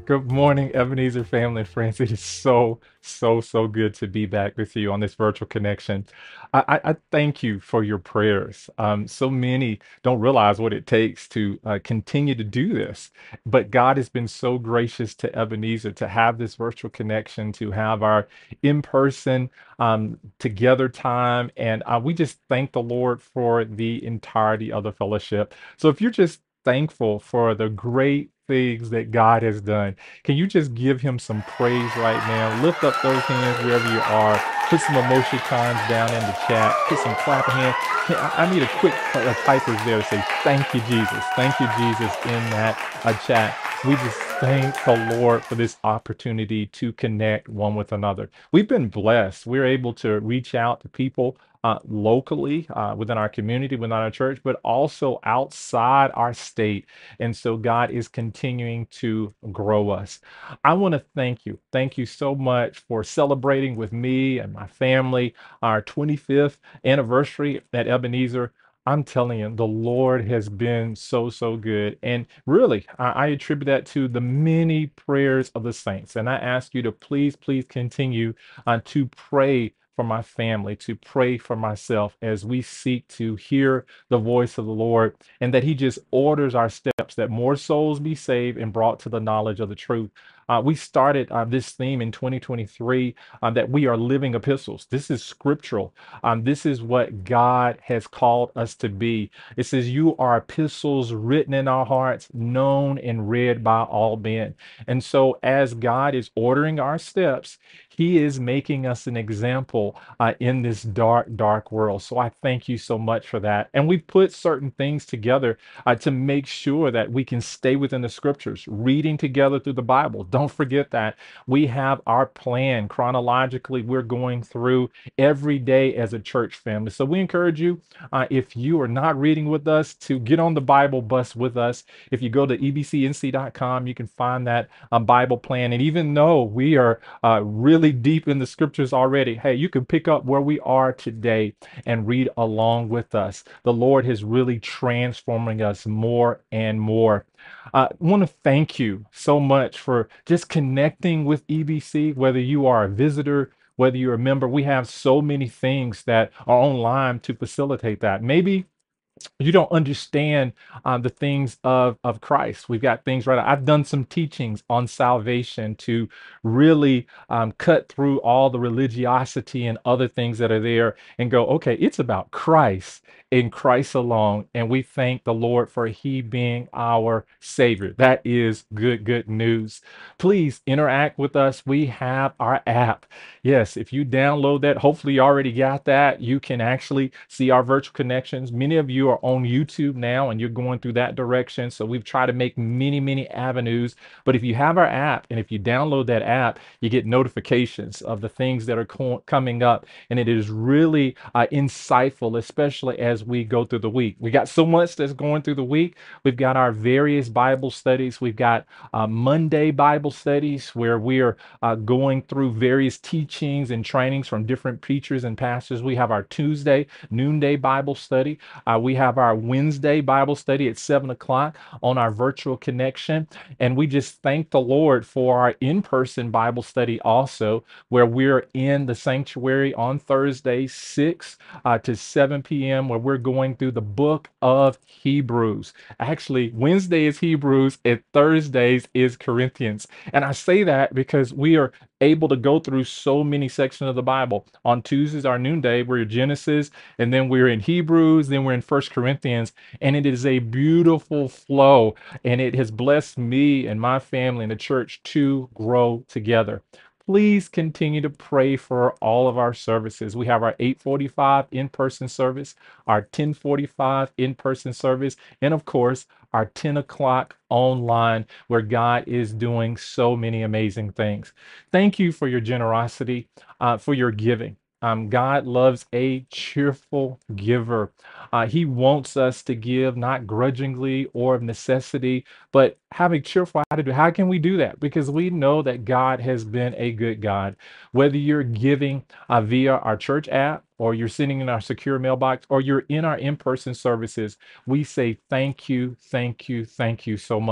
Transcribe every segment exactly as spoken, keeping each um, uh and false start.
Good morning, Ebenezer family and friends. It is so, so, so good to be back with you on this virtual connection. I, I, I thank you for your prayers. Um, so many don't realize what it takes to uh, continue to do this, but God has been so gracious to Ebenezer to have this virtual connection, to have our in-person um, together time, and uh, we just thank the Lord for the entirety of the fellowship. So if you're just thankful for the great things that God has done, can you just give him some praise right now? Lift up those hands wherever you are. Put some emotion times down in the chat. Put some clapping hands. Can, I, I need a quick uh, typers there to say thank you, Jesus. Thank you, Jesus, in that uh, chat. We just thank the Lord for this opportunity to connect one with another. We've been blessed. We're able to reach out to people uh, locally uh, within our community, within our church, but also outside our state. And so God is continuing to grow us. I want to thank you. Thank you so much for celebrating with me and my family our twenty-fifth anniversary at Ebenezer. I'm telling you, the Lord has been so, so good. And really, I, I attribute that to the many prayers of the saints. And I ask you to please, please continue uh, to pray for my family, to pray for myself as we seek to hear the voice of the Lord, and that He just orders our steps, that more souls be saved and brought to the knowledge of the truth. Uh, we started uh, this theme in twenty twenty-three uh, that we are living epistles. This is scriptural. Um, this is what God has called us to be. It says, "You are epistles written in our hearts, known and read by all men." And so, as God is ordering our steps, He is making us an example uh, in this dark, dark world. So I thank you so much for that. And we put certain things together uh, to make sure that we can stay within the scriptures, reading together through the Bible. Don't forget that we have our plan chronologically. We're going through every day as a church family. So we encourage you, uh, if you are not reading with us, to get on the Bible bus with us. If you go to e b c n c dot com, you can find that uh, Bible plan. And even though we are uh, really deep in the scriptures already, hey, you can pick up where we are today and read along with us. The Lord is really transforming us more and more. I want to thank you so much for just connecting with E B C, whether you are a visitor, whether you're a member. We have so many things that are online to facilitate that. Maybe you don't understand um, the things of of Christ. We've got things right. I've done some teachings on salvation to really um, cut through all the religiosity and other things that are there and go, okay, it's about Christ, in Christ alone. And we thank the Lord for He being our Savior. That is good, good news. Please interact with us. We have our app. Yes, if you download that, hopefully you already got that. You can actually see our virtual connections. Many of you are on YouTube now and you're going through that direction. So we've tried to make many, many avenues. But if you have our app and if you download that app, you get notifications of the things that are co- coming up. And it is really uh, insightful, especially as we go through the week. We got so much that's going through the week. We've got our various Bible studies. We've got uh, Monday Bible studies where we are uh, going through various teachings and trainings from different preachers and pastors. We have our Tuesday noonday Bible study. Uh, we have our Wednesday Bible study at seven o'clock on our virtual connection. And we just thank the Lord for our in-person Bible study also, where we're in the sanctuary on Thursday, six uh, to seven p m, where we're going through the book of Hebrews. Actually, Wednesday is Hebrews and Thursdays is Corinthians. And I say that because we are able to go through so many sections of the Bible. On Tuesdays, our noonday, we're in Genesis, and then we're in Hebrews, then we're in First Corinthians, and it is a beautiful flow, and it has blessed me and my family and the church to grow together. Please continue to pray for all of our services. We have our eight forty-five in-person service, our ten forty-five in-person service, and of course, our ten o'clock online where God is doing so many amazing things. Thank you for your generosity, uh, for your giving. Um, God loves a cheerful giver. Uh, he wants us to give not grudgingly or of necessity, but having cheerful attitude. How can we do that? Because we know that God has been a good God. Whether you're giving uh, via our church app, or you're sending in our secure mailbox, or you're in our in-person services, we say thank you, thank you, thank you so much.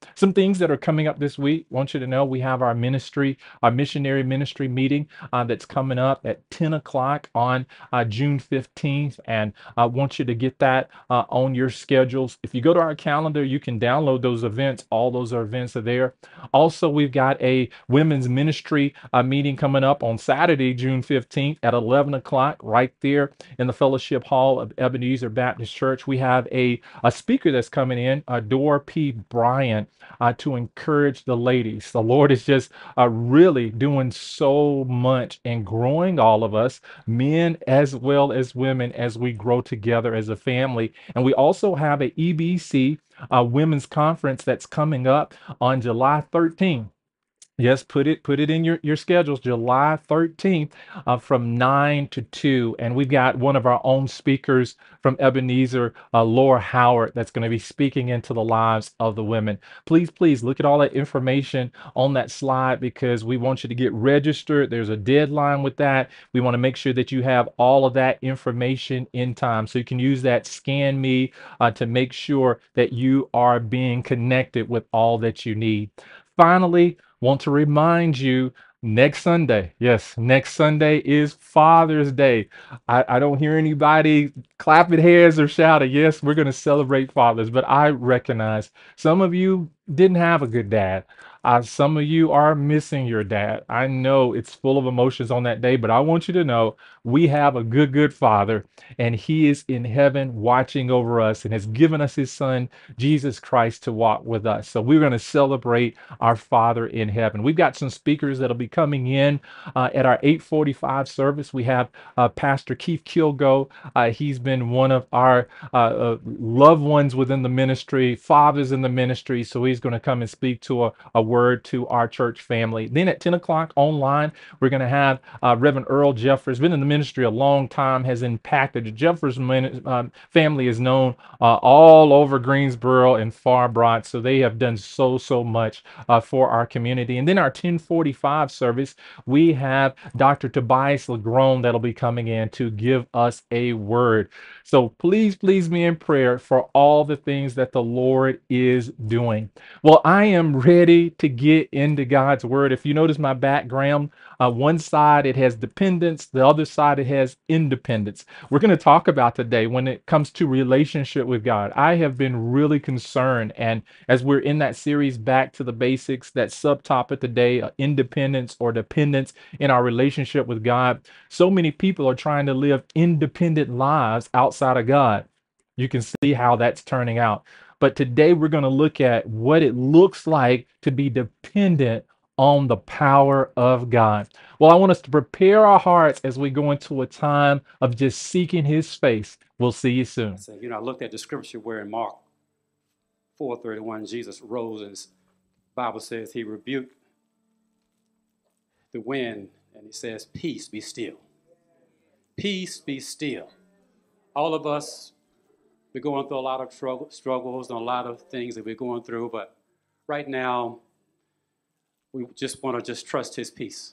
Some things that are coming up this week. Want you to know we have our ministry, our missionary ministry meeting uh, that's coming up at ten o'clock on uh, June fifteenth. And I want you to get that uh, on your schedules. If you go to our calendar, you can download those events. All those events are there. Also, we've got a women's ministry uh, meeting coming up on Saturday, June fifteenth at eleven o'clock, right there in the fellowship hall of Ebenezer Baptist Church. We have a, a speaker that's coming in, uh, Dora P. Bryant, uh, to encourage the ladies. The Lord is just uh, really doing so much and growing all of us, men as well as women, as we grow together as a family. And we also have a E B C uh, women's conference that's coming up on July thirteenth. Yes, put it put it in your, your schedules, July thirteenth uh, from nine to two. And we've got one of our own speakers from Ebenezer, uh, Laura Howard, that's going to be speaking into the lives of the women. Please, please look at all that information on that slide because we want you to get registered. There's a deadline with that. We want to make sure that you have all of that information in time. So you can use that Scan Me uh, to make sure that you are being connected with all that you need. Finally, want to remind you next Sunday, yes, next Sunday is Father's Day. I, I don't hear anybody clapping hands or shouting. Yes, we're going to celebrate fathers, but I recognize some of you didn't have a good dad. Uh, some of you are missing your dad. I know it's full of emotions on that day, but I want you to know we have a good, good father, and he is in heaven watching over us and has given us his son, Jesus Christ, to walk with us. So we're going to celebrate our Father in heaven. We've got some speakers that'll be coming in uh, at our eight forty-five service. We have uh, Pastor Keith Kilgo. Uh, he's been one of our uh, uh, loved ones within the ministry, fathers in the ministry. So he's going to come and speak to a, a word to our church family. Then at ten o'clock online, we're going to have uh, Reverend Earl Jeffers, been in the ministry a long time, has impacted. The Jeffers um, family is known uh, all over Greensboro and Far Broad. So they have done so, so much uh, for our community. And then our ten forty-five service, we have Doctor Tobias Lagrone that'll be coming in to give us a word. So please, please be in prayer for all the things that the Lord is doing. Well, I am ready to get into God's word. If you notice my background, uh, one side it has dependence, the other side it has independence. We're going to talk about today when it comes to relationship with God. I have been really concerned, and as we're in that series, Back to the Basics, that subtopic today, uh, independence or dependence in our relationship with God, so many people are trying to live independent lives outside of God. You can see how that's turning out. But today we're going to look at what it looks like to be dependent on the power of God. Well, I want us to prepare our hearts as we go into a time of just seeking his face. We'll see you soon. So, you know, I looked at the scripture where in Mark four thirty-one, Jesus rose and the Bible says he rebuked the wind and he says, peace, be still. Peace, be still. All of us, we're going through a lot of struggle, struggles and a lot of things that we're going through, but right now, we just want to just trust his peace.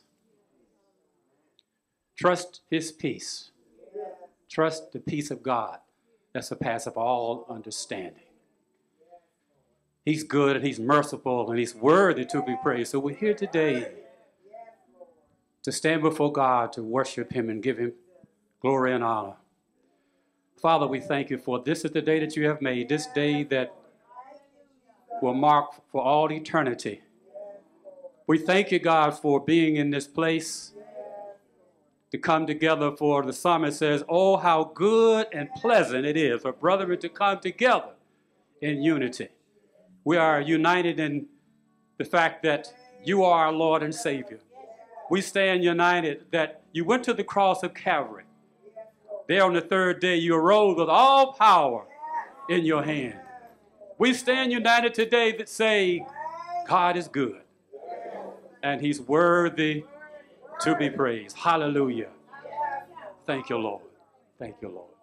Trust his peace. Trust the peace of God that surpasses all understanding. He's good and he's merciful and he's worthy to be praised. So we're here today to stand before God, to worship him and give him glory and honor. Father, we thank you for this is the day that you have made, this day that will mark for all eternity. We thank you, God, for being in this place to come together, for the psalmist says, oh, how good and pleasant it is for brethren to come together in unity. We are united in the fact that you are our Lord and Savior. We stand united that you went to the cross of Calvary. There on the third day, you arose with all power in your hand. We stand united today that say, God is good and he's worthy to be praised. Hallelujah. Thank you, Lord. Thank you, Lord.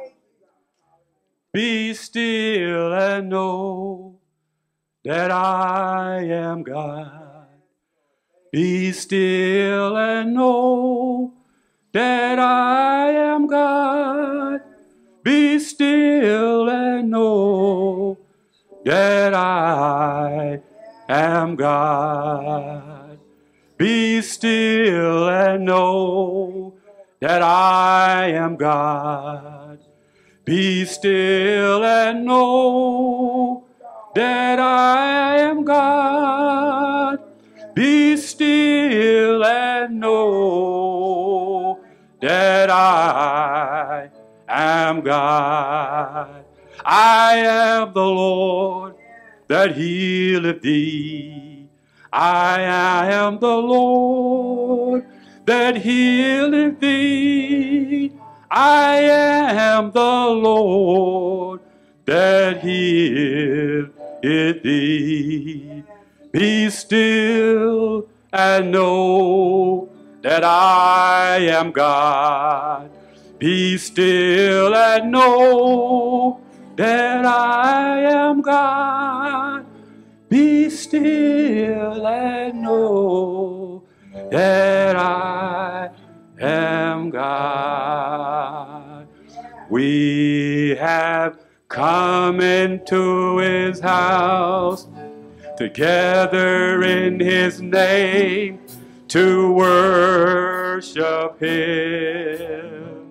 Be still and know that I am God. Be still and know that I am God. Be still and know that I am God. Be still and know that I am God. Be still and know that I am God. Be still and know that I am God. I am the Lord that healeth thee. I am the Lord that healeth thee. I am the Lord that healeth thee. Be still and know that I am God. Be still and know that I am God. Be still and know that I am God. We have come into his house together in his name to worship him.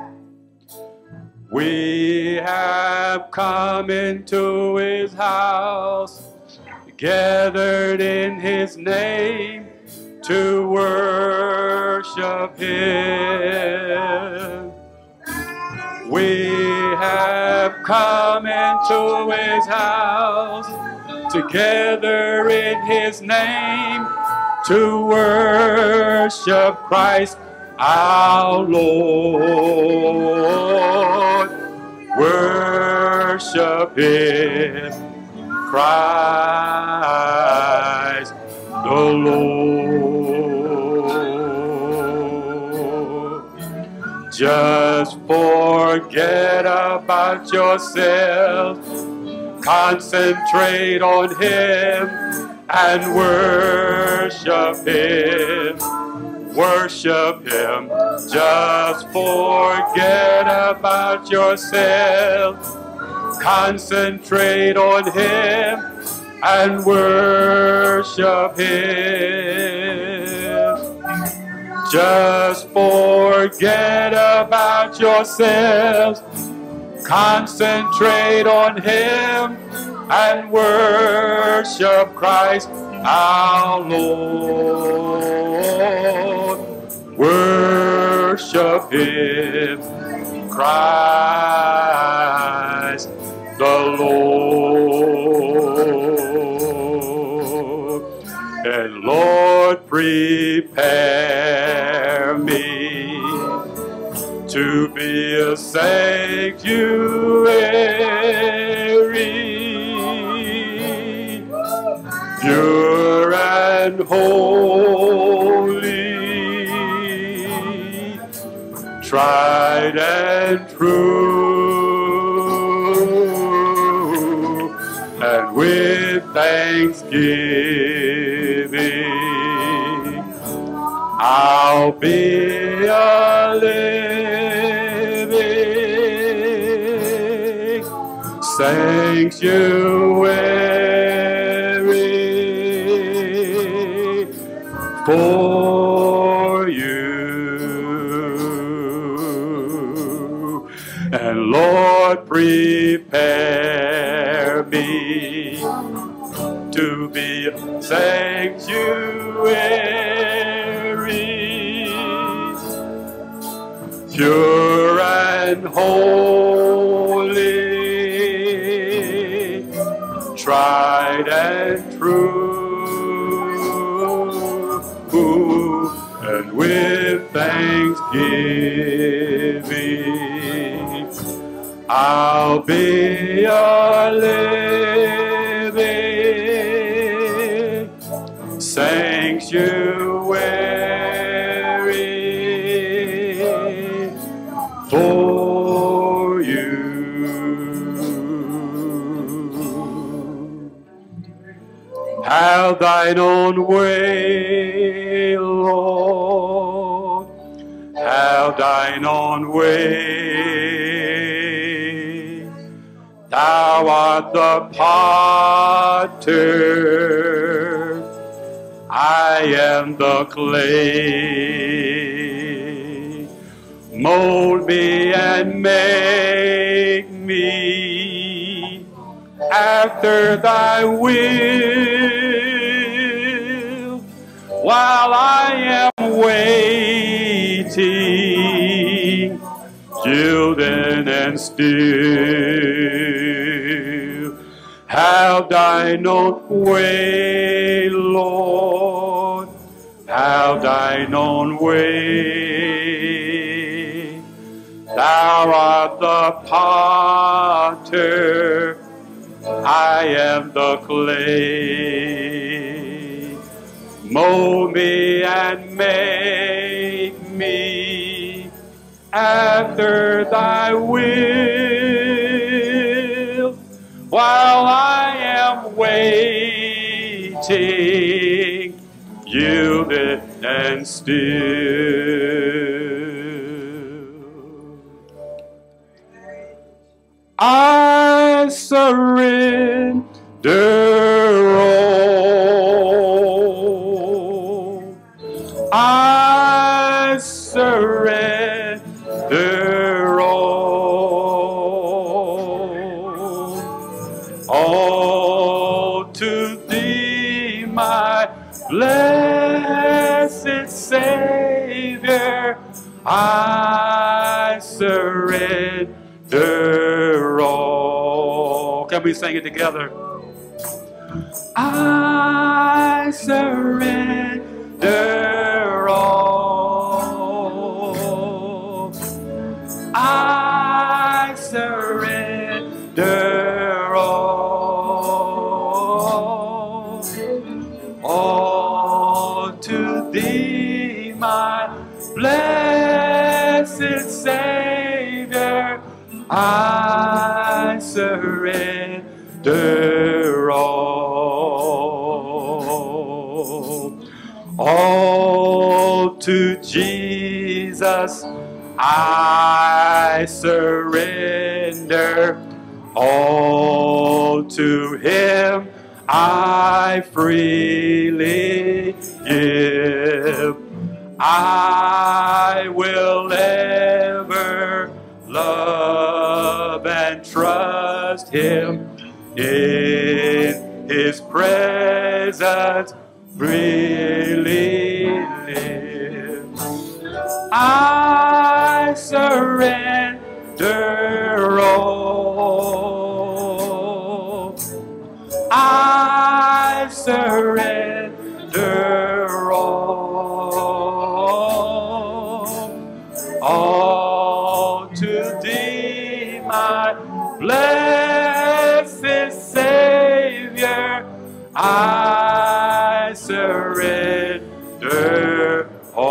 We have come into his house gathered in his name to worship him. We have come into his house together in his name to worship Christ our Lord. Worship him, Christ the Lord. Just forget about yourself, concentrate on him and worship him. Worship him. Just forget about yourself, concentrate on him and worship him. Just forget about yourselves, concentrate on him and worship Christ our Lord. Worship him, Christ the Lord. And Lord, prepare me to be a sanctuary, pure and holy, tried and true, and with thanksgiving I'll be a living sanctuary for you. And Lord, prepare me to be a sanctuary, pure and holy, tried and true, and with thanksgiving I'll be a living sanctuary for you. Have thine own way, Lord, have thine own way. Thou art the potter, I am the clay. Mold me and make me after thy will, while I am waiting, yielding and still. Have thine own way, Lord, have thine own way. Thou art the potter, I am the clay. Mold me and make me after thy will, while I am waiting, yielded and still. I surrender all. I surrender all. All to thee, my blessed Savior, I surrender all. Can we sing it together? I surrender all. I surrender all. All to thee, my blessed Savior, I surrender all. All to Jesus I surrender. All to him I freely give. I will ever love and trust him, in his presence freely live. I surrender all. I surrender all. All to thee, my blessed Savior, I surrender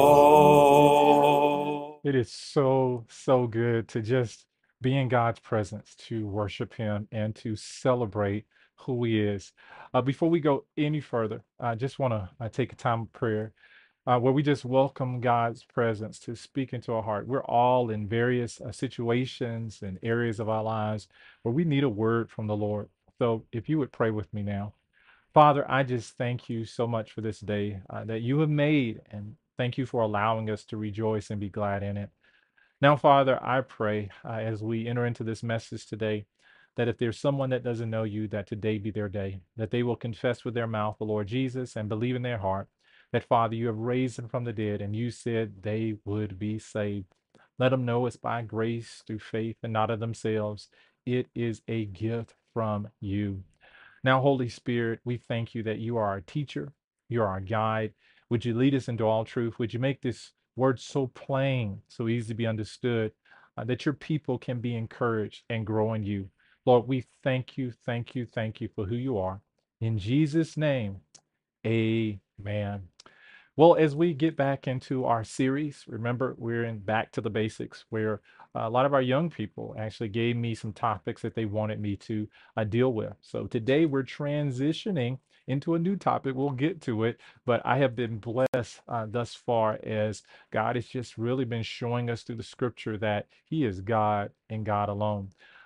all. It is so, so good to just be in God's presence, to worship Him, and to celebrate who He is. Uh, before we go any further, I just want to uh, take a time of prayer uh, where we just welcome God's presence to speak into our heart. We're all in various uh, situations and areas of our lives where we need a word from the Lord. So if you would pray with me now. Father, I just thank you so much for this day uh, that you have made, and thank you for allowing us to rejoice and be glad in it. Now, Father, I pray uh, as we enter into this message today that if there's someone that doesn't know you, that today be their day, that they will confess with their mouth the Lord Jesus and believe in their heart that, Father, you have raised them from the dead and you said they would be saved. Let them know it's by grace through faith and not of themselves. It is a gift from you. Now, Holy Spirit, we thank you that you are our teacher, you are our guide. Would you lead us into all truth? Would you make this word so plain, so easy to be understood, uh, that your people can be encouraged and grow in you? Lord, we thank you, thank you, thank you for who you are. In Jesus' name, amen. Well, as we get back into our series, remember we're in Back to the Basics, where a lot of our young people actually gave me some topics that they wanted me to uh, deal with. So today we're transitioning into a new topic. We'll get to it, but I have been blessed uh, thus far as God has just really been showing us through the scripture that He is God and God alone.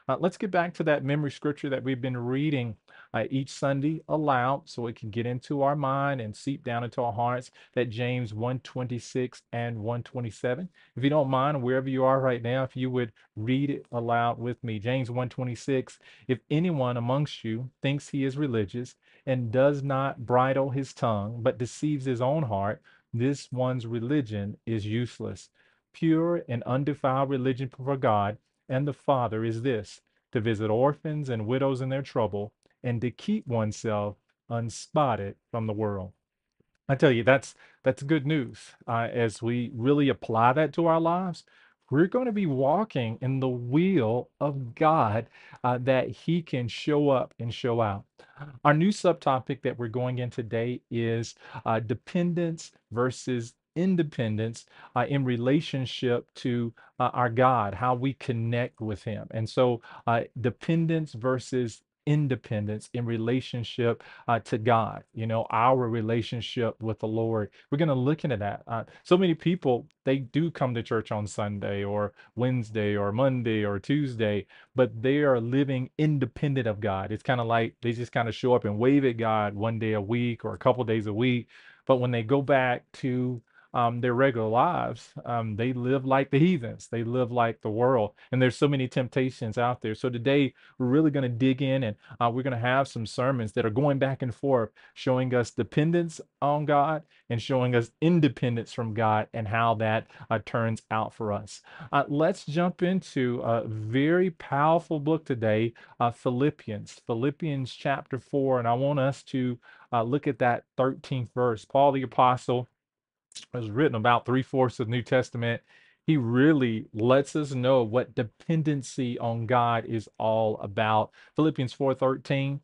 Uh, let's get back to that memory scripture that we've been reading uh, each Sunday aloud so it can get into our mind and seep down into our hearts. That James one twenty-six and one twenty-seven. If you don't mind, wherever you are right now, if you would read it aloud with me. James one twenty-six. If anyone amongst you thinks he is religious and does not bridle his tongue, but deceives his own heart, this one's religion is useless. Pure and undefiled religion for God and the Father is this: to visit orphans and widows in their trouble, and to keep oneself unspotted from the world. I tell you, that's that's good news. Uh, as we really apply that to our lives, we're going to be walking in the will of God, uh, that He can show up and show out. Our new subtopic that we're going in today is uh, dependence versus independence uh, in relationship to uh, our God, how we connect with Him. And so, uh, dependence versus independence in relationship uh, to God, you know, our relationship with the Lord. We're going to look into that. Uh, so many people, they do come to church on Sunday or Wednesday or Monday or Tuesday, but they are living independent of God. It's kind of like they just kind of show up and wave at God one day a week or a couple days a week. But when they go back to um, their regular lives, um, they live like the heathens. They live like the world. And there's so many temptations out there. So today, we're really going to dig in and uh, we're going to have some sermons that are going back and forth, showing us dependence on God and showing us independence from God and how that uh, turns out for us. Uh, let's jump into a very powerful book today, uh, Philippians, Philippians chapter four. And I want us to uh, look at that thirteenth verse. Paul the Apostle has written about three fourths of the New Testament. He really lets us know what dependency on God is all about. Philippians four thirteen.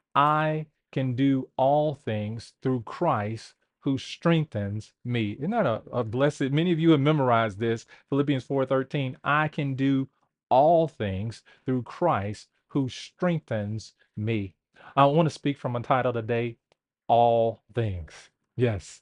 I can do all things through Christ who strengthens me. Isn't that a, a blessed? Many of you have memorized this. Philippians four thirteen. I can do all things through Christ who strengthens me. I want to speak from a title today: All Things. Yes,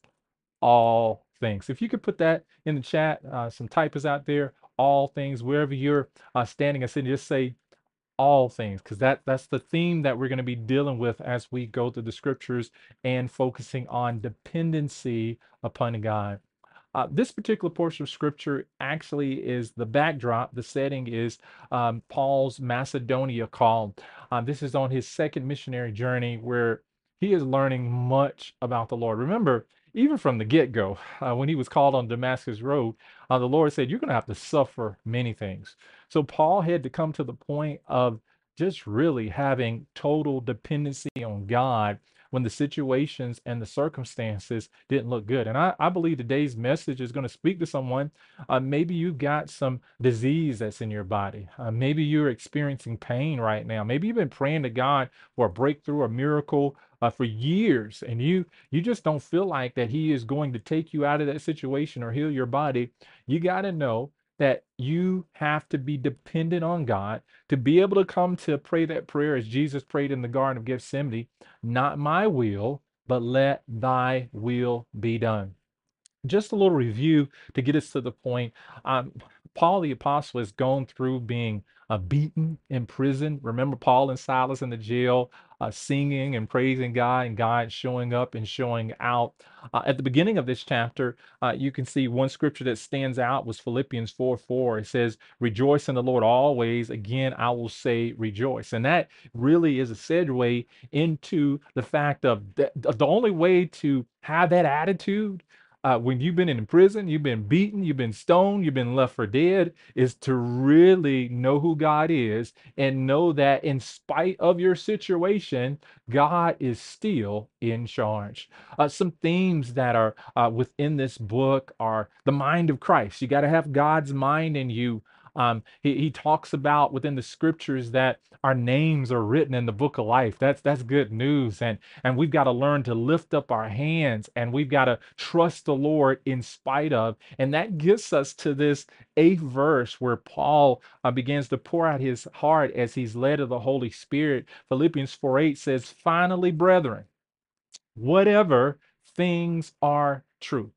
all things. If you could put that in the chat, uh, some typers out there, all things, wherever you're uh, standing and sitting, just say all things, because that that's the theme that we're going to be dealing with as we go through the scriptures and focusing on dependency upon God. Uh, this particular portion of scripture actually is the backdrop. The setting is um, Paul's Macedonia call. Uh, this is on his second missionary journey where he is learning much about the Lord. Remember, even from the get go, uh, when he was called on Damascus Road, uh, the Lord said, "You're going to have to suffer many things." So Paul had to come to the point of just really having total dependency on God when the situations and the circumstances didn't look good. And I, I believe today's message is going to speak to someone. Uh, maybe you've got some disease that's in your body. Uh, maybe you're experiencing pain right now. Maybe you've been praying to God for a breakthrough, a miracle uh, for years, and you you just don't feel like that He is going to take you out of that situation or heal your body. You got to know that you have to be dependent on God to be able to come to pray that prayer as Jesus prayed in the Garden of Gethsemane. Not my will, but let thy will be done. Just a little review to get us to the point. Um, Paul the Apostle has gone through being uh, beaten in prison. Remember Paul and Silas in the jail, uh, singing and praising God, and God showing up and showing out. Uh, at the beginning of this chapter, uh, you can see one scripture that stands out was Philippians four four. It says, "Rejoice in the Lord always. Again, I will say rejoice." And that really is a segue into the fact of that the only way to have that attitude uh, when you've been in prison, you've been beaten, you've been stoned, you've been left for dead, is to really know who God is and know that in spite of your situation, God is still in charge. Uh, some themes that are uh, within this book are the mind of Christ. You got to have God's mind in you. Um, he, he talks about within the scriptures that our names are written in the book of life. That's that's good news. And and we've got to learn to lift up our hands and we've got to trust the Lord in spite of. And that gets us to this eighth verse where Paul uh, begins to pour out his heart as he's led of the Holy Spirit. Philippians four eight says, "Finally, brethren, whatever things are true."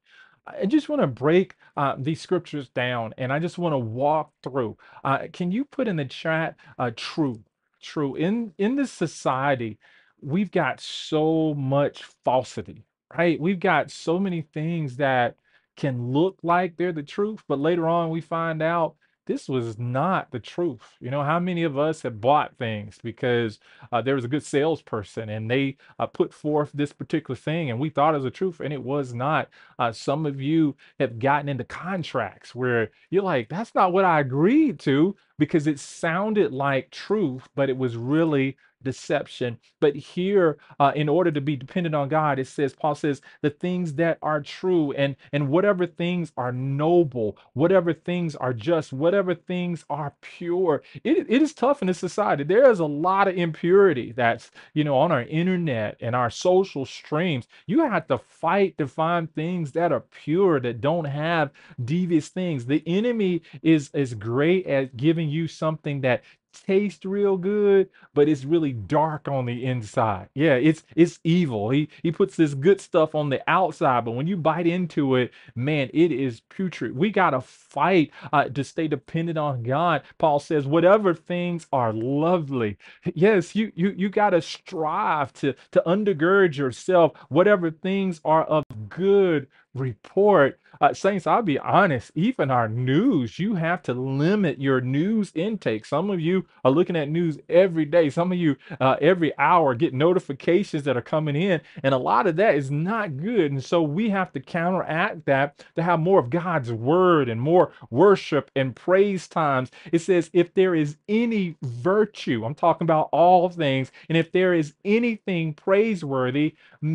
I just want to break uh, these scriptures down and I just want to walk through. Uh, can you put in the chat uh, true? True. In in this society, we've got so much falsity, right? We've got so many things that can look like they're the truth, but later on we find out this was not the truth. You know, how many of us have bought things because uh, there was a good salesperson and they uh, put forth this particular thing and we thought it was the truth and it was not. Uh, some of you have gotten into contracts where you're like, that's not what I agreed to because it sounded like truth, but it was really deception. But here, uh, in order to be dependent on God, it says, Paul says, the things that are true and and whatever things are noble, whatever things are just, whatever things are pure. It, it is tough in this society. There is a lot of impurity that's, you know, on our internet and our social streams. You have to fight to find things that are pure, that don't have devious things. The enemy is is great at giving you something that tastes real good, but it's really dark on the inside. Yeah, it's it's evil. He he puts this good stuff on the outside, but when you bite into it, man, it is putrid. We gotta fight uh, to stay dependent on God. Paul says, whatever things are lovely. Yes, you you you gotta strive to to undergird yourself. Whatever things are of good report. Uh, Saints, I'll be honest, even our news, you have to limit your news intake. Some of you are looking at news every day. Some of you, uh, every hour, get notifications that are coming in, and a lot of that is not good. And so we have to counteract that to have more of God's word and more worship and praise times. It says, if there is any virtue, I'm talking about all things, and if there is anything praiseworthy,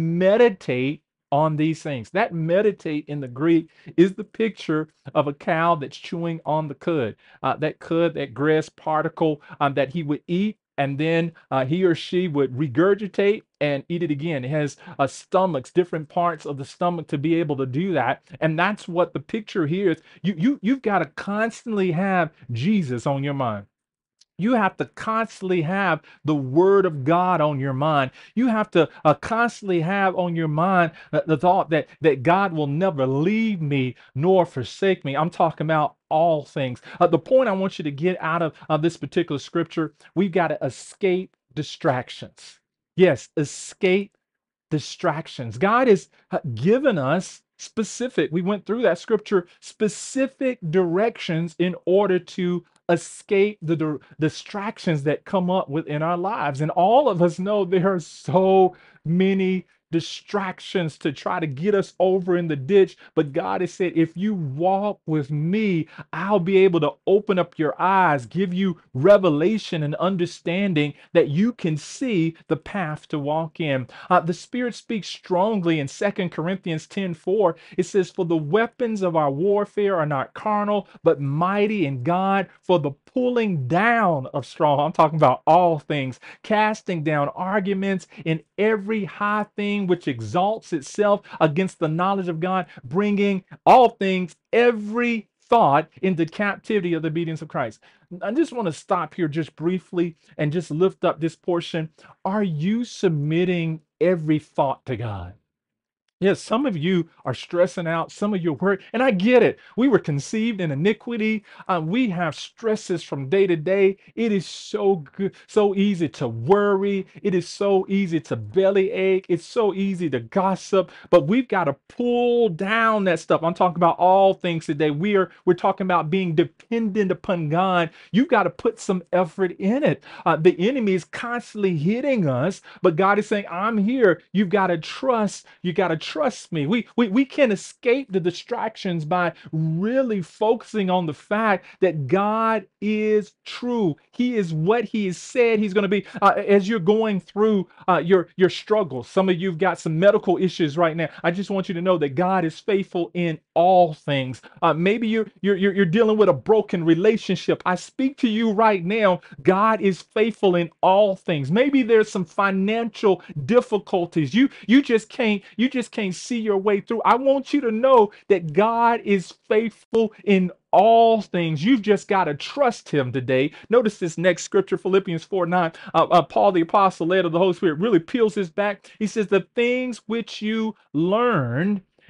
meditate on these things. That meditate in the Greek is the picture of a cow that's chewing on the cud. Uh, that cud, that grass particle um, that he would eat, and then uh, he or she would regurgitate and eat it again. It has uh, stomachs, different parts of the stomach to be able to do that. And that's what the picture here is. You, you, you've got to constantly have Jesus on your mind. You have to constantly have the word of God on your mind. You have to uh, constantly have on your mind the, the thought that, that God will never leave me nor forsake me. I'm talking about all things. Uh, the point I want you to get out of, of this particular scripture, we've got to escape distractions. Yes, escape distractions. God has uh, given us specific, we went through that scripture, specific directions in order to escape the di- distractions that come up within our lives. And all of us know there are so many distractions to try to get us over in the ditch. But God has said, if you walk with me, I'll be able to open up your eyes, give you revelation and understanding that you can see the path to walk in. Uh, the Spirit speaks strongly in Second Corinthians ten four. It says, for the weapons of our warfare are not carnal, but mighty in God for the pulling down of strong. I'm talking about all things, casting down arguments in every high thing which exalts itself against the knowledge of God, bringing all things, every thought into captivity of the obedience of Christ. I just want to stop here just briefly and just lift up this portion. Are you submitting every thought to God? Yes, some of you are stressing out, some of your work, and I get it. We were conceived in iniquity. Uh, we have stresses from day to day. It is so good, so easy to worry. It is so easy to bellyache. It's so easy to gossip. But we've got to pull down that stuff. I'm talking about all things today. We are we're talking about being dependent upon God. You've got to put some effort in it. Uh, the enemy is constantly hitting us, but God is saying, "I'm here." You've got to trust. You got to trust. Trust me, we, we we can escape the distractions by really focusing on the fact that God is true. He is what He has said He's going to be. Uh, as you're going through uh, your your struggles, some of you've got some medical issues right now. I just want you to know that God is faithful in all things. Uh, maybe you're, you're you're you're dealing with a broken relationship. I speak to you right now. God is faithful in all things. Maybe there's some financial difficulties. You you just can't you just can't see your way through. I want you to know that God is faithful in all things. You've just got to trust Him today. Notice this next scripture, Philippians four nine. Uh, uh, Paul the apostle, led of the Holy Spirit, really peels this back. He says, the things which you learned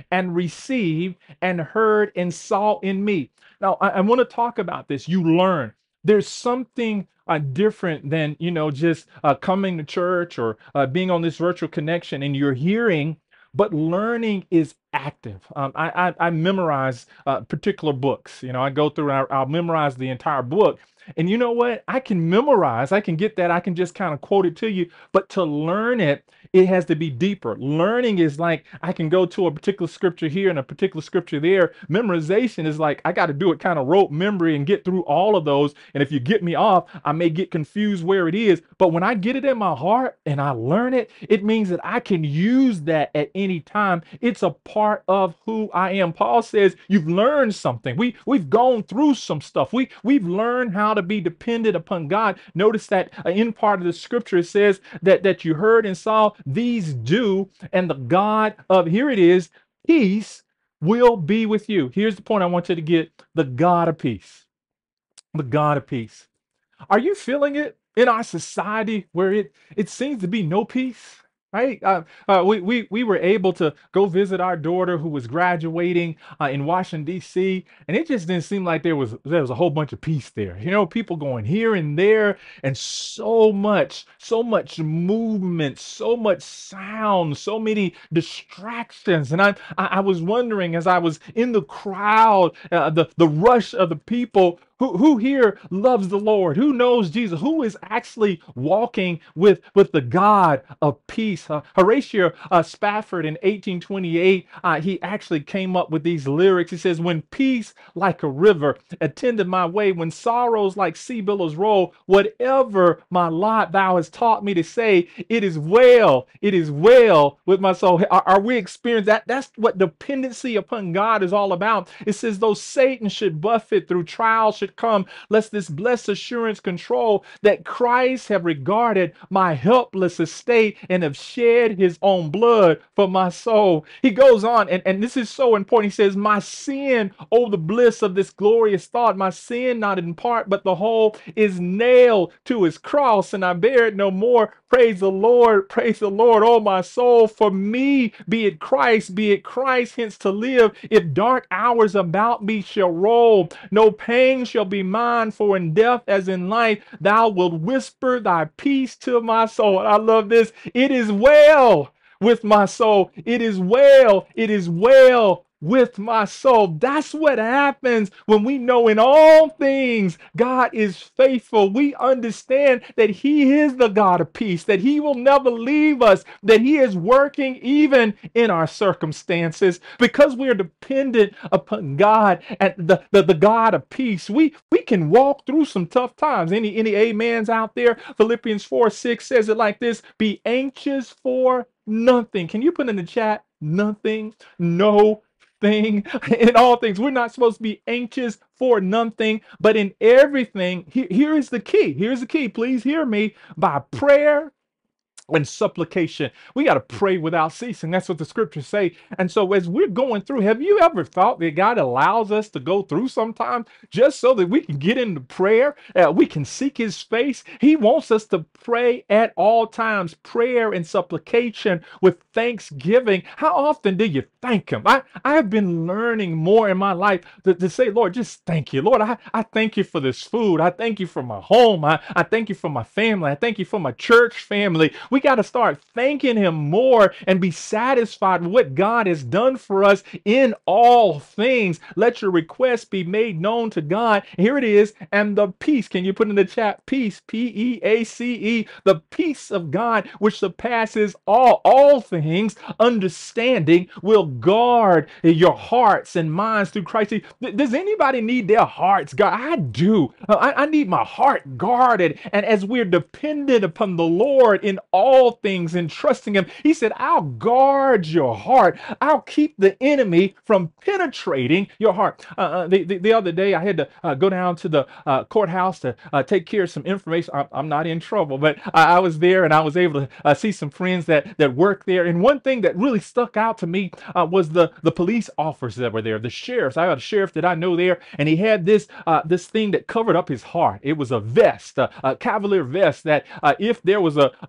and received and heard and saw in me. Now, I, I want to talk about this. You learn. There's something uh, different than, you know, just uh, coming to church or uh, being on this virtual connection and you're hearing, but learning is active. Um, I, I, I memorize uh, particular books. You know, I go through, and I, I'll memorize the entire book. And you know what? I can memorize, I can get that, I can just kind of quote it to you, but to learn it, it has to be deeper. Learning is like I can go to a particular scripture here and a particular scripture there. Memorization is like I got to do it kind of rote memory and get through all of those. And if you get me off, I may get confused where it is. But when I get it in my heart and I learn it, it means that I can use that at any time. It's a part of who I am. Paul says you've learned something. We we've gone through some stuff. We we've learned how to be dependent upon God. Notice that uh, in part of the scripture it says that that you heard and saw these do, and the God of, here it is, peace will be with you. Here's the point I want you to get: the God of peace. The God of peace. Are you feeling it in our society where it it seems to be no peace? Right? Uh, uh, we, we we were able to go visit our daughter who was graduating uh, in Washington D C, and it just didn't seem like there was there was a whole bunch of peace there. You know, people going here and there, and so much, so much movement, so much sound, so many distractions. And I I, I was wondering as I was in the crowd, uh, the the rush of the people. Who, who here loves the Lord? Who knows Jesus? Who is actually walking with, with the God of peace? Uh, Horatio uh, Spafford in eighteen twenty-eight, uh, he actually came up with these lyrics. He says, when peace like a river attended my way, when sorrows like sea billows roll, whatever my lot thou hast taught me to say, it is well, it is well with my soul. Are, are we experiencing that? That's what dependency upon God is all about. It says, though Satan should buffet through trials, should come, lest this blessed assurance control that Christ have regarded my helpless estate and have shed his own blood for my soul. He goes on, and, and this is so important. He says, my sin, oh, the bliss of this glorious thought, my sin not in part, but the whole is nailed to his cross, and I bear it no more. Praise the Lord, praise the Lord, oh my soul. For me, be it Christ, be it Christ, hence to live. If dark hours about me shall roll, no pain shall be mine, for in death as in life, thou wilt whisper thy peace to my soul. And I love this. It is well with my soul. It is well. It is well with my soul. That's what happens when we know in all things God is faithful. We understand that he is the God of peace, that he will never leave us, that he is working even in our circumstances. Because we are dependent upon God and the, the, the God of peace, we, we can walk through some tough times. Any, any amens out there? Philippians four six says it like this: be anxious for nothing. Can you put in the chat? Nothing. No thing. In all things, we're not supposed to be anxious for nothing, but in everything. Here, here is the key. Here's the key. Please hear me. By prayer and supplication. We got to pray without ceasing. That's what the scriptures say. And so as we're going through, have you ever thought that God allows us to go through sometimes just so that we can get into prayer? Uh, we can seek his face. He wants us to pray at all times, prayer and supplication with thanksgiving. How often do you thank him? I, I have been learning more in my life to, to say, Lord, just thank you. Lord, I, I thank you for this food. I thank you for my home. I, I thank you for my family. I thank you for my church family. We got to start thanking him more and be satisfied with what God has done for us in all things. Let your requests be made known to God. Here it is. And the peace, can you put in the chat? Peace, P E A C E, the peace of God, which surpasses all, all things, understanding, will guard your hearts and minds through Christ. Does anybody need their hearts guarded? I do. I, I need my heart guarded. And as we're dependent upon the Lord in all all things and trusting him, he said, I'll guard your heart. I'll keep the enemy from penetrating your heart. Uh, uh, the, the, the other day, I had to uh, go down to the uh, courthouse to uh, take care of some information. I'm, I'm not in trouble, but I, I was there and I was able to uh, see some friends that, that work there. And one thing that really stuck out to me uh, was the, the police officers that were there, the sheriffs. I got a sheriff that I know there, and he had this, uh, this thing that covered up his heart. It was a vest, a, a cavalier vest that uh, if there was a, a gun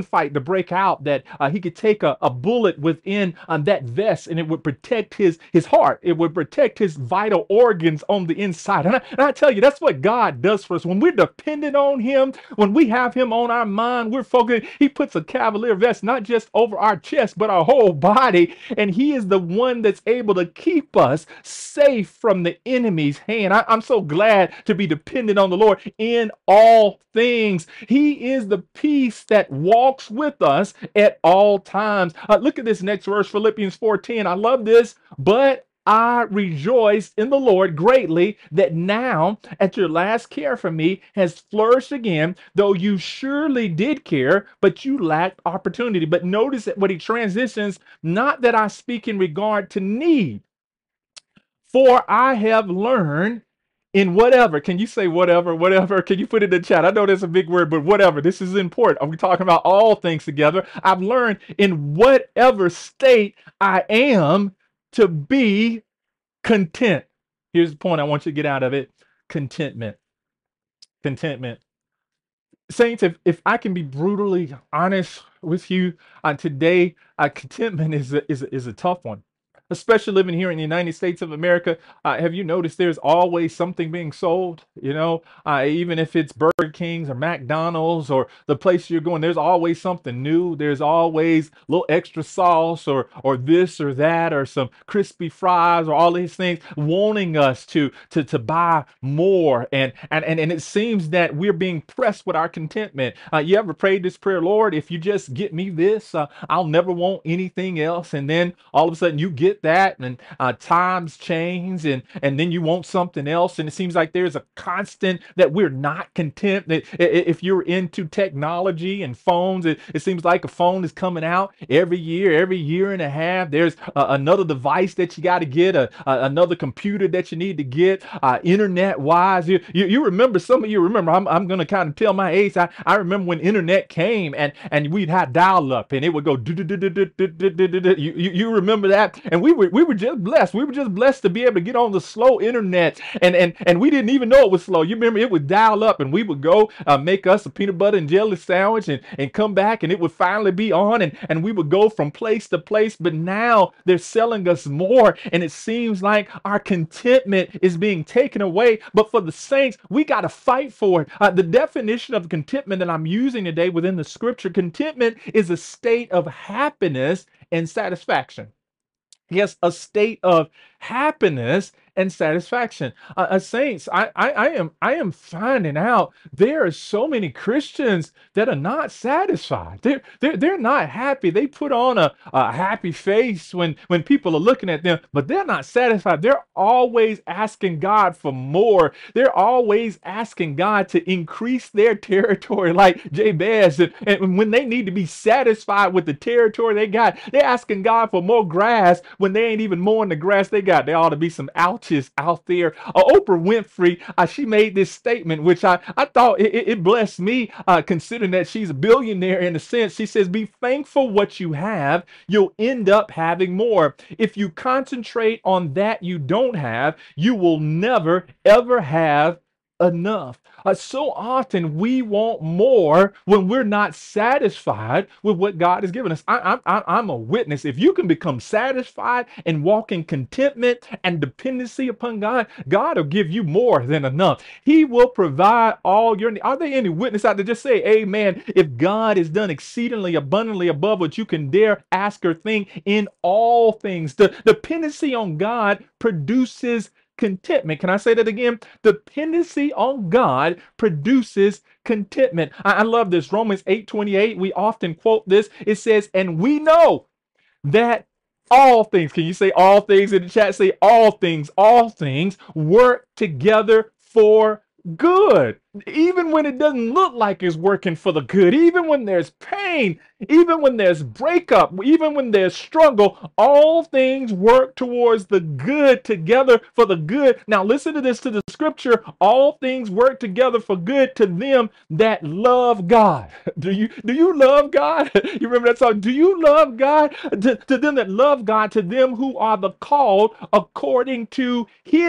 gunfight to break out, that uh, he could take a, a bullet within um, that vest and it would protect his, his heart. It would protect his vital organs on the inside. And I, and I tell you, that's what God does for us. When we're dependent on him, when we have him on our mind, we're focused. He puts a Cavalier vest not just over our chest, but our whole body. And he is the one that's able to keep us safe from the enemy's hand. I, I'm so glad to be dependent on the Lord in all things. He is the peace that walks with us at all times. Uh, look at this next verse, Philippians four ten. I love this. But I rejoice in the Lord greatly that now at your last care for me has flourished again, though you surely did care, but you lacked opportunity. But notice that what he transitions, not that I speak in regard to need, for I have learned in whatever. Can you say whatever, whatever? Can you put it in the chat? I know that's a big word, but whatever. This is important. Are we talking about all things together? I've learned in whatever state I am to be content. Here's the point I want you to get out of it. Contentment. Contentment. Saints, if, if I can be brutally honest with you uh, today, uh, contentment is a, is, a, is a tough one. Especially living here in the United States of America, uh, have you noticed there's always something being sold? You know, uh, even if it's Burger King's or McDonald's or the place you're going, there's always something new. There's always a little extra sauce or or this or that or some crispy fries or all these things, wanting us to to to buy more. And and and, and it seems that we're being pressed with our contentment. Uh, you ever prayed this prayer, Lord, if you just get me this, uh, I'll never want anything else. And then all of a sudden you get that and uh, times change and and then you want something else, and it seems like there's a constant that we're not content. That if you're into technology and phones, it, it seems like a phone is coming out every year, every year and a half. There's uh, another device that you got to get, a, a another computer that you need to get, uh, internet wise. You, you you remember, some of you remember, I'm, I'm gonna kind of tell my age. I, I remember when internet came and and we'd have dial up and it would go do do do do do do do do. You you remember that? And we We were, we were just blessed. We were just blessed to be able to get on the slow internet, and and and we didn't even know it was slow. You remember, it would dial up, and we would go uh, make us a peanut butter and jelly sandwich, and and come back, and it would finally be on, and and we would go from place to place. But now they're selling us more, and it seems like our contentment is being taken away. But for the saints, we got to fight for it. Uh, the definition of contentment that I'm using today within the scripture, contentment is a state of happiness and satisfaction. Yes, a state of happiness and satisfaction. Uh, uh, saints, I, I, I am I am finding out there are so many Christians that are not satisfied. They're, they're, they're not happy. They put on a, a happy face when, when people are looking at them, but they're not satisfied. They're always asking God for more. They're always asking God to increase their territory like Jabez. And, and when they need to be satisfied with the territory they got, they're asking God for more grass when they ain't even mowing the grass they got. There ought to be some ouches out there. Uh, Oprah Winfrey, uh, she made this statement, which I, I thought it, it blessed me, uh, considering that she's a billionaire in a sense. She says, be thankful what you have. You'll end up having more. If you concentrate on that you don't have, you will never, ever have enough. Uh, so often we want more when we're not satisfied with what God has given us. I, I, I'm a witness. If you can become satisfied and walk in contentment and dependency upon God, God will give you more than enough. He will provide all your needs. Are there any witness out there? Just say amen. If God has done exceedingly abundantly above what you can dare ask or think in all things, the dependency on God produces contentment. Can I say that again? Dependency on God produces contentment. I, I love this. Romans eight twenty-eight. We often quote this. It says, and we know that all things, can you say all things in the chat? Say all things, all things work together for good. Even when it doesn't look like it's working for the good, even when there's pain, even when there's breakup, even when there's struggle, all things work towards the good together for the good. Now listen to this, to the scripture. All things work together for good to them that love God. Do you do you love God? You remember that song? Do you love God? To, to them that love God, to them who are the called according to his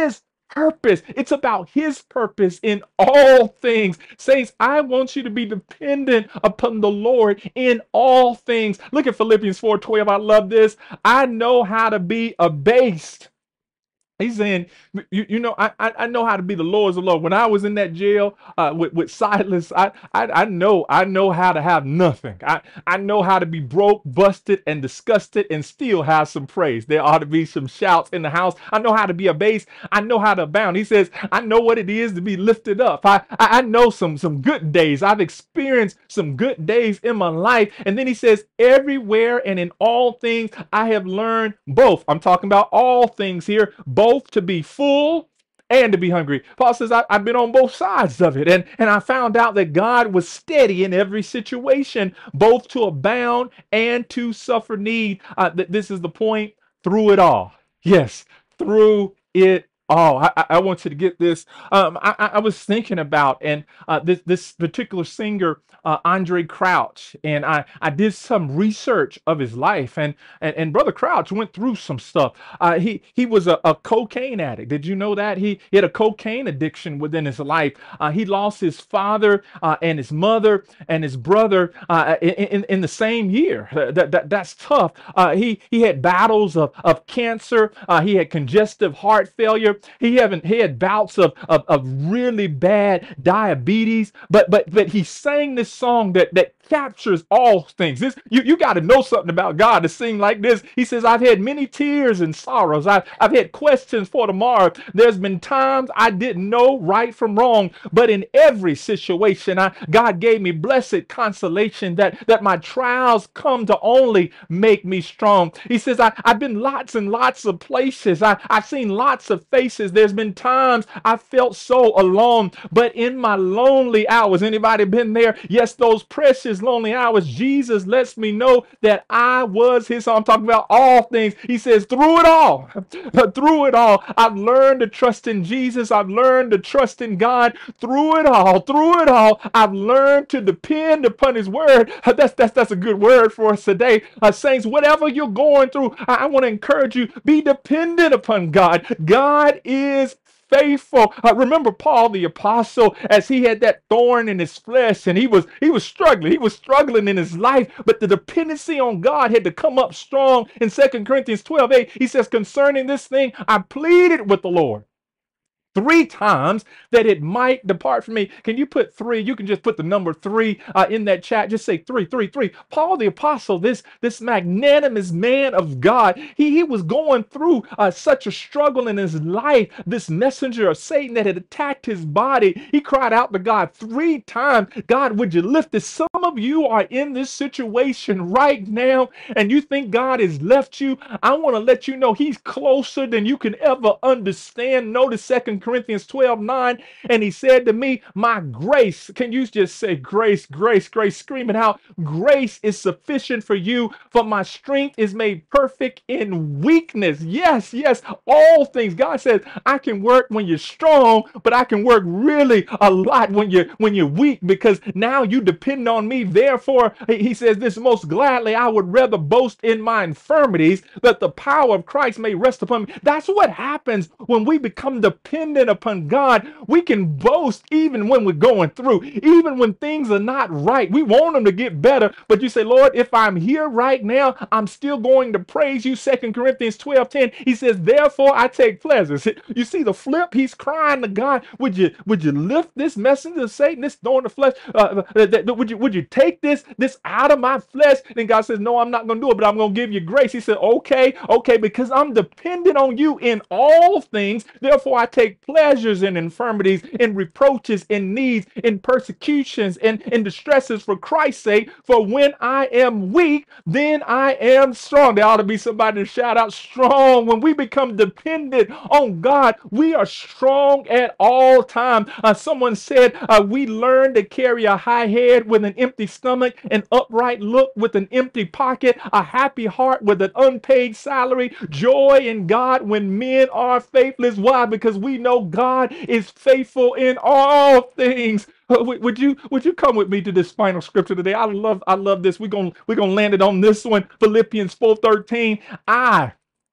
purpose. It's about his purpose in all things. Saints, I want you to be dependent upon the Lord in all things. Look at Philippians four twelve. I love this. I know how to be abased. He's saying, you, you know, I, I I know how to be the Lord's the Lord. When I was in that jail uh, with, with Silas, I, I I know I know how to have nothing. I, I know how to be broke, busted, and disgusted and still have some praise. There ought to be some shouts in the house. I know how to be abased. I know how to abound. He says, I know what it is to be lifted up. I, I, I know some, some good days. I've experienced some good days in my life. And then he says, everywhere and in all things, I have learned both. I'm talking about all things here, both to be full and to be hungry. Paul says, I, I've been on both sides of it. And, and I found out that God was steady in every situation, both to abound and to suffer need. Uh, th- this is the point, through it all. Yes, through it all. I, I I want you to get this. Um, I, I I was thinking about and uh, this this particular singer, uh, Andre Crouch, and I I did some research of his life, and and, and Brother Crouch went through some stuff. Uh, he he was a, a cocaine addict. Did you know that he, he had a cocaine addiction within his life? Uh, he lost his father uh, and his mother and his brother uh, in, in in the same year. That, that that's tough. Uh, he he had battles of of cancer. Uh, he had congestive heart failure. He haven't he had bouts of, of of really bad diabetes, but but but he sang this song that that captures all things. This you you got to know something about God to sing like this. He says, I've had many tears and sorrows. I've I've had questions for tomorrow. There's been times I didn't know right from wrong, but in every situation, I God gave me blessed consolation that that my trials come to only make me strong. He says, I, I've been lots and lots of places. I, I've seen lots of faces. There's been times I felt so alone, but in my lonely hours, anybody been there? Yes, those precious lonely hours, Jesus lets me know that I was his. I'm talking about all things. He says, through it all, through it all, I've learned to trust in Jesus. I've learned to trust in God. Through it all, through it all, I've learned to depend upon his word. That's that's that's a good word for us today. Uh, saints, whatever you're going through, I, I want to encourage you, be dependent upon God. God is faithful. Uh, remember Paul the apostle, as he had that thorn in his flesh, and he was he was struggling. He was struggling in his life, but the dependency on God had to come up strong. In Second Corinthians twelve eight, he says, concerning this thing, I pleaded with the Lord three times that it might depart from me. Can you put three? You can just put the number three uh, in that chat. Just say three, three, three. Paul the apostle, this this magnanimous man of God, he, he was going through uh, such a struggle in his life. This messenger of Satan that had attacked his body, he cried out to God three times, God, would you lift this? Some of you are in this situation right now, and you think God has left you. I want to let you know he's closer than you can ever understand. Notice Second Corinthians twelve nine, and he said to me, my grace, can you just say grace, grace, grace, screaming out, grace is sufficient for you, for my strength is made perfect in weakness. Yes, yes, all things. God says, I can work when you're strong, but I can work really a lot when you're when you're weak, because now you depend on me. Therefore, he says this, most gladly I would rather boast in my infirmities, that the power of Christ may rest upon me. That's what happens when we become dependent upon God. We can boast even when we're going through, even when things are not right. We want them to get better, but you say, Lord, if I'm here right now, I'm still going to praise you. Second Corinthians twelve ten, he says, therefore I take pleasure. You see the flip? He's crying to God, would you would you lift this messenger of Satan, this thorn of flesh? Uh, uh, that, would you would you take this this out of my flesh? And God says, no, I'm not going to do it, but I'm going to give you grace. He said, okay, okay, because I'm dependent on you in all things. Therefore I take pleasures in infirmities, in reproaches, in needs, in persecutions, and in distresses for Christ's sake. For when I am weak, then I am strong. There ought to be somebody to shout out strong. When we become dependent on God, we are strong at all times. Uh, someone said uh, we learn to carry a high head with an empty stomach, an upright look with an empty pocket, a happy heart with an unpaid salary, joy in God when men are faithless. Why? Because we know God is faithful in all things. Uh, would you would you come with me to this final scripture today? I love I love this. We're gonna we're gonna land it on this one. Philippians four thirteen. I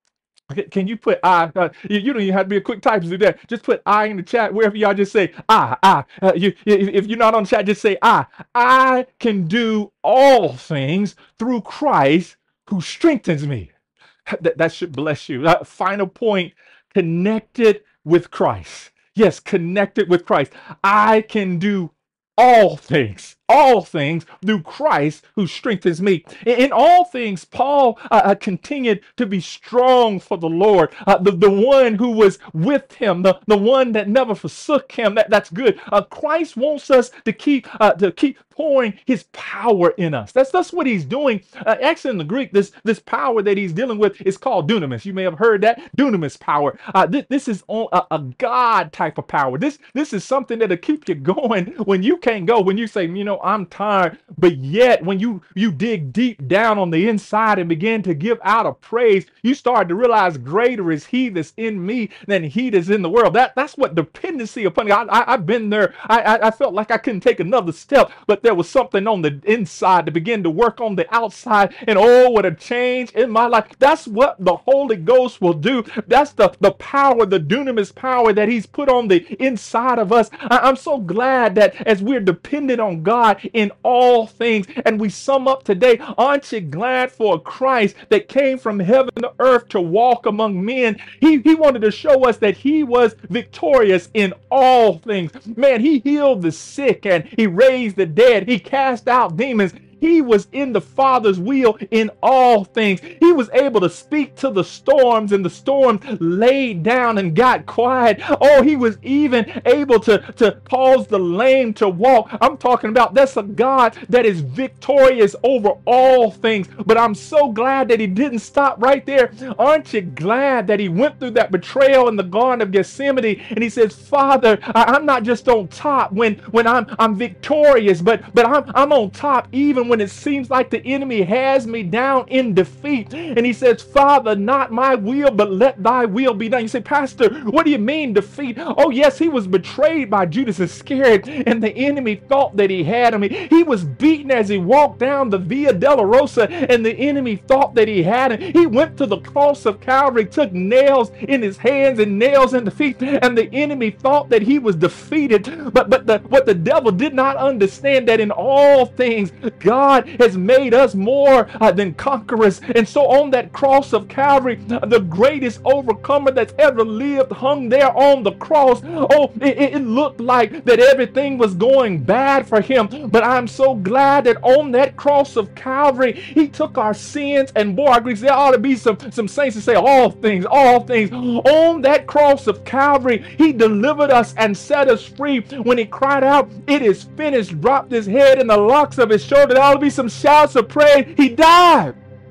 Okay, can you put I? Uh, you, you don't even have to be a quick typist to do that. Just put I in the chat wherever y'all. Just say I. I. Uh, you, if, if you're not on the chat, just say I. I can do all things through Christ who strengthens me. That, that should bless you. Uh, final point: connected with Christ. Yes, connected with Christ. I can do all things, all things through Christ who strengthens me. In, in all things, Paul uh, uh, continued to be strong for the Lord, uh, the, the one who was with him, the, the one that never forsook him. That, that's good. Uh, Christ wants us to keep uh, to keep pouring his power in us. That's that's what he's doing. Uh, actually, in the Greek, this this power that he's dealing with is called dunamis. You may have heard that dunamis power. Uh, th- this is on a, a God type of power. This this is something that'll keep you going when you can't go. When you say, you know, I'm tired, but yet when you you dig deep down on the inside and begin to give out a praise, you start to realize greater is he that's in me than he that's in the world. That that's what dependency upon God. I, I, I've been there. I, I I felt like I couldn't take another step, but there was something on the inside to begin to work on the outside, and oh, what a change in my life. That's what the Holy Ghost will do. That's the, the power, the dunamis power that he's put on the inside of us. I, I'm so glad that as we're dependent on God in all things, and we sum up today, aren't you glad for a Christ that came from heaven to earth to walk among men? He, he wanted to show us that he was victorious in all things. Man, he healed the sick and he raised the dead. He cast out demons. He was in the Father's will in all things. He was able to speak to the storms, and the storms laid down and got quiet. Oh, he was even able to, to cause the lame to walk. I'm talking about that's a God that is victorious over all things. But I'm so glad that he didn't stop right there. Aren't you glad that he went through that betrayal in the Garden of Gethsemane, and he says, Father, I, I'm not just on top when, when I'm I'm victorious, but but I'm I'm on top even when it seems like the enemy has me down in defeat. And he says, Father, not my will, but let thy will be done. You say, Pastor, what do you mean defeat? Oh, yes, he was betrayed by Judas Iscariot, and the enemy thought that he had him. He was beaten as he walked down the Via Dolorosa, and the enemy thought that he had him. He went to the cross of Calvary, took nails in his hands and nails in the feet, and the enemy thought that he was defeated. But, but the, what the devil did not understand, that in all things, God God has made us more uh, than conquerors. And so on that cross of Calvary, uh, the greatest overcomer that's ever lived hung there on the cross. Oh, it, it looked like that everything was going bad for him. But I'm so glad that on that cross of Calvary, he took our sins. And boy, I agree, there ought to be some, some saints to say all things, all things. On that cross of Calvary, he delivered us and set us free. When he cried out, it is finished, dropped his head in the locks of his shoulder. There ought to be some shouts of praise. He died.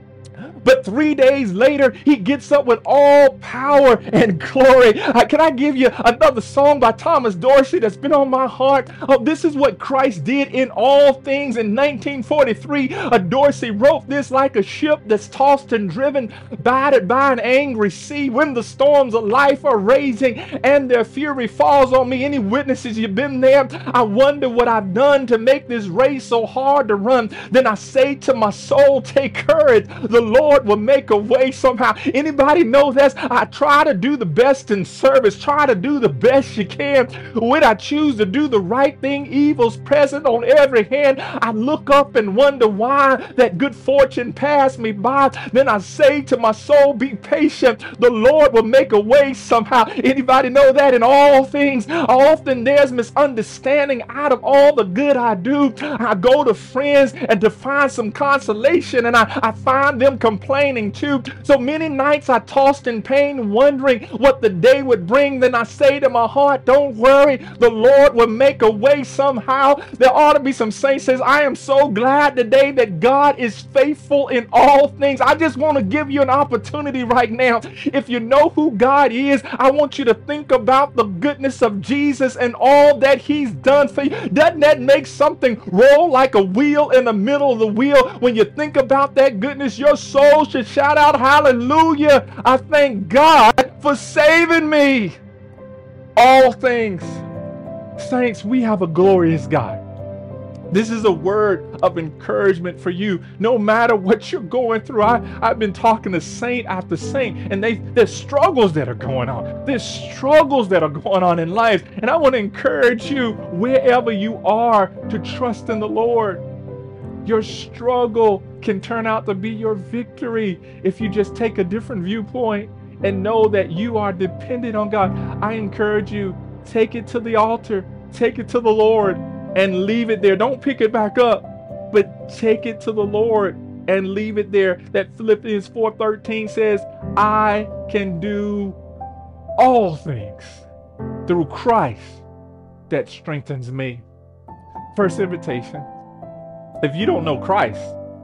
But three days later, he gets up with all power and glory. Uh, can I give you another song by Thomas Dorsey that's been on my heart? Oh, this is what Christ did in all things. In nineteen forty-three, uh, Dorsey wrote this: like a ship that's tossed and driven, battered by an angry sea, when the storms of life are raging and their fury falls on me. Any witnesses, you've been there? I wonder what I've done to make this race so hard to run. Then I say to my soul, take courage. The Lord will make a way somehow. Anybody know this? I try to do the best in service. Try to do the best you can. When I choose to do the right thing, evil's present on every hand. I look up and wonder why that good fortune passed me by. Then I say to my soul, be patient. The Lord will make a way somehow. Anybody know that? In all things, often there's misunderstanding. Out of all the good I do, I go to friends and to find some consolation, and I, I find them complaining too. So many nights I tossed in pain, wondering what the day would bring. Then I say to my heart, don't worry, the Lord will make a way somehow. There ought to be some saints says, I am so glad today that God is faithful in all things. I just want to give you an opportunity right now. If you know who God is, I want you to think about the goodness of Jesus and all that he's done for you. Doesn't that make something roll like a wheel in the middle of the wheel? When you think about that goodness, your soul should shout out, hallelujah. I thank God for saving me. All things. Saints, we have a glorious God. This is a word of encouragement for you. No matter what you're going through, I, I've been talking to saint after saint, and they there's struggles that are going on. There's struggles that are going on in life. And I want to encourage you, wherever you are, to trust in the Lord. Your struggle can turn out to be your victory if you just take a different viewpoint and know that you are dependent on God. I encourage you, take it to the altar, take it to the Lord, and leave it there. Don't pick it back up, but take it to the Lord and leave it there. That Philippians four thirteen says, I can do all things through Christ that strengthens me. First invitation. If you don't know Christ,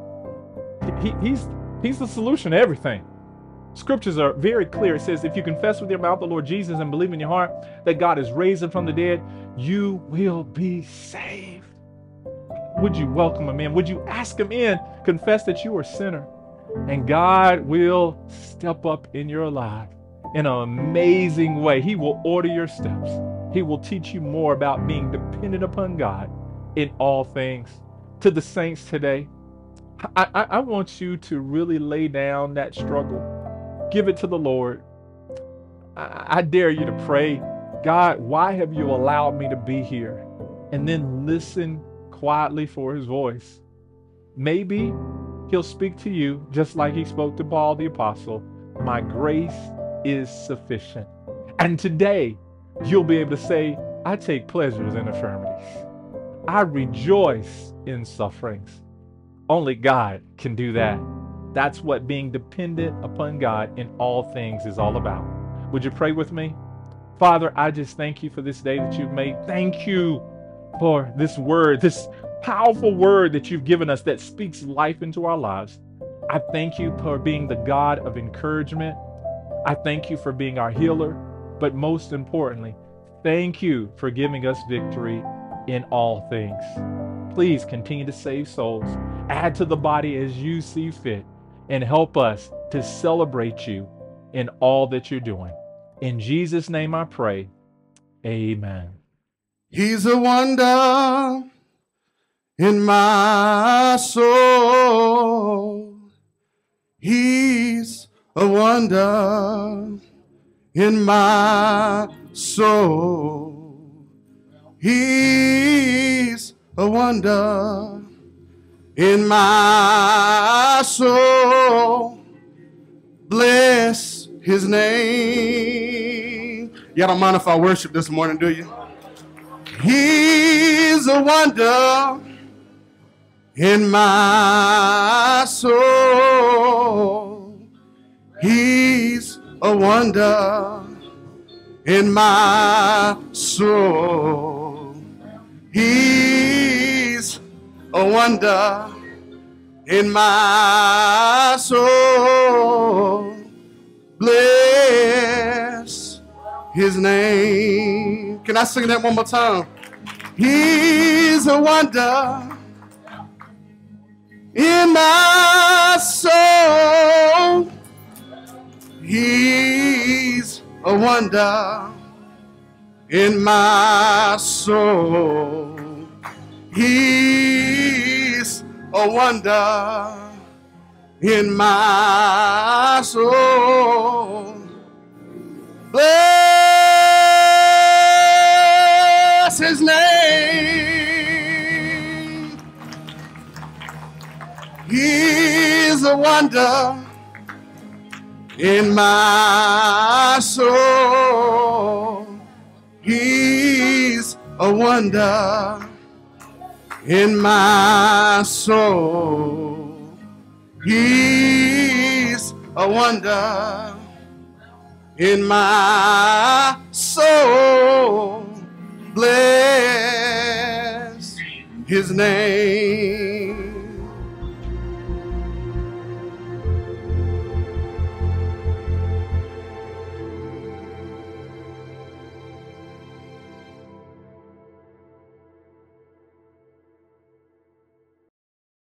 he, he's, he's the solution to everything. Scriptures are very clear. It says, if you confess with your mouth the Lord Jesus and believe in your heart that God is raised him from the dead, you will be saved. Would you welcome him in? Would you ask him in? Confess that you are a sinner, and God will step up in your life in an amazing way. He will order your steps. He will teach you more about being dependent upon God in all things. To the saints today, I, I, I want you to really lay down that struggle. Give it to the Lord. I, I dare you to pray, God, why have you allowed me to be here? And then listen quietly for his voice. Maybe he'll speak to you just like he spoke to Paul the apostle. My grace is sufficient. And today you'll be able to say, I take pleasures in infirmities. I rejoice in sufferings. Only God can do that. That's what being dependent upon God in all things is all about. Would you pray with me? Father, I just thank you for this day that you've made. Thank you for this word, this powerful word that you've given us that speaks life into our lives. I thank you for being the God of encouragement. I thank you for being our healer. But most importantly, thank you for giving us victory in all things. Please continue to save souls, add to the body as you see fit, and help us to celebrate you in all that you're doing. In Jesus' name I pray, amen. He's a wonder in my soul. He's a wonder in my soul. He's a wonder in my soul. Bless his name. Y'all don't mind if I worship this morning, do you? He's a wonder in my soul. He's a wonder in my soul. He's a wonder in my soul. Bless his name. Can I sing that one more time? He's a wonder in my soul. He's a wonder in my soul. He's a wonder in my soul. Bless his name. He's a wonder in my soul. He's a wonder in my soul. He's a wonder in my soul. Bless his name.